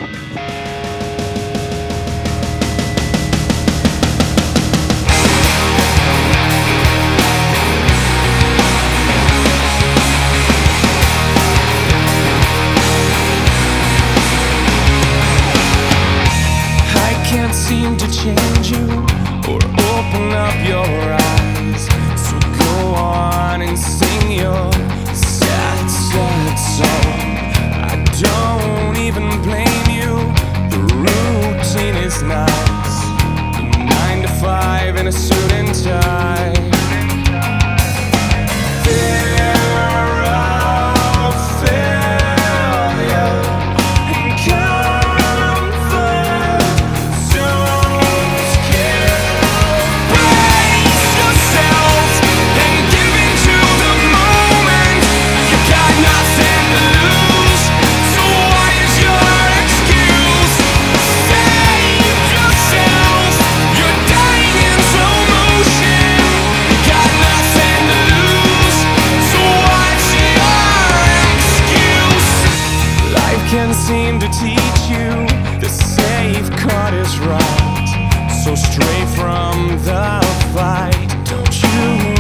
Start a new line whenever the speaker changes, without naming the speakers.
Can't seem to change you or open up your eyes. So go on and sing your sad, sad song. I don't even blame you. The routine is nice. The 9 to 5 in a suit and tie. Can't seem to teach you the safe cut is right. So stray from the fight, don't you